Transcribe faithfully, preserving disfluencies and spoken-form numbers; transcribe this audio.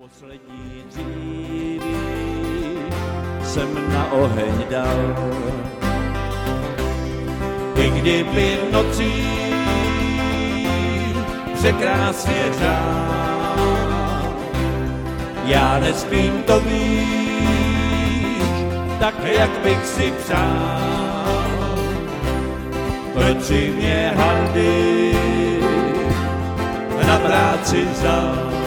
Poslední dříví jsem na oheň dal, i kdyby nocí překrásně řál. Já nespím, to víš, tak jak bych si přál. Proč si mě handy na práci vzal?